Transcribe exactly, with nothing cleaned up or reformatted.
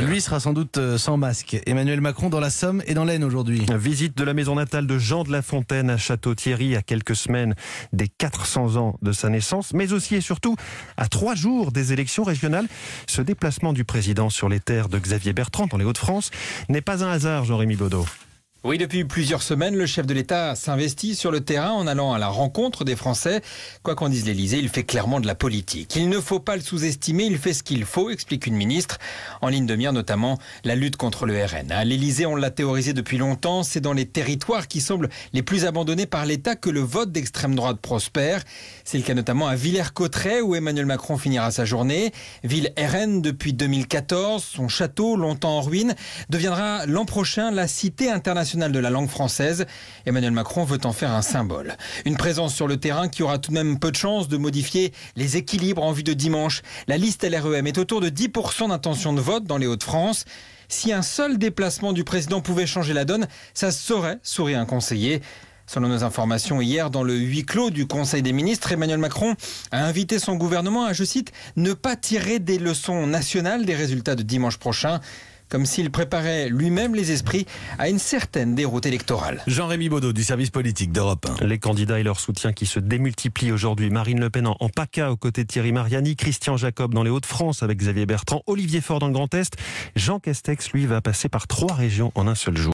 Lui sera sans doute sans masque. Emmanuel Macron dans la Somme et dans l'Aisne aujourd'hui. Visite de la maison natale de Jean de La Fontaine à Château-Thierry à quelques semaines des quatre cents ans de sa naissance, mais aussi et surtout à trois jours des élections régionales. Ce déplacement du président sur les terres de Xavier Bertrand dans les Hauts-de-France n'est pas un hasard, Jean-Rémy Baudot. Oui, depuis plusieurs semaines, le chef de l'État s'investit sur le terrain en allant à la rencontre des Français. Quoi qu'en dise l'Élysée, il fait clairement de la politique. Il ne faut pas le sous-estimer, il fait ce qu'il faut, explique une ministre. En ligne de mire notamment la lutte contre le R N. À l'Élysée, on l'a théorisé depuis longtemps, c'est dans les territoires qui semblent les plus abandonnés par l'État que le vote d'extrême droite prospère. C'est le cas notamment à Villers-Cotterêts où Emmanuel Macron finira sa journée. Ville R N depuis deux mille quatorze, son château, longtemps en ruine, deviendra l'an prochain la cité internationale de la langue française. Emmanuel Macron veut en faire un symbole. Une présence sur le terrain qui aura tout de même peu de chances de modifier les équilibres en vue de dimanche. La liste L R E M est autour de dix pour cent d'intention de vote dans les Hauts-de-France. Si un seul déplacement du président pouvait changer la donne, ça se saurait, sourit un conseiller. Selon nos informations, hier, dans le huis clos du Conseil des ministres, Emmanuel Macron a invité son gouvernement à, je cite, ne pas tirer des leçons nationales des résultats de dimanche prochain, comme s'il préparait lui-même les esprits à une certaine déroute électorale. Jean-Rémy Baudot du service politique d'Europe un. Les candidats et leur soutien qui se démultiplient aujourd'hui. Marine Le Pen en PACA aux côtés de Thierry Mariani, Christian Jacob dans les Hauts-de-France avec Xavier Bertrand, Olivier Faure dans le Grand Est. Jean Castex, lui, va passer par trois régions en un seul jour.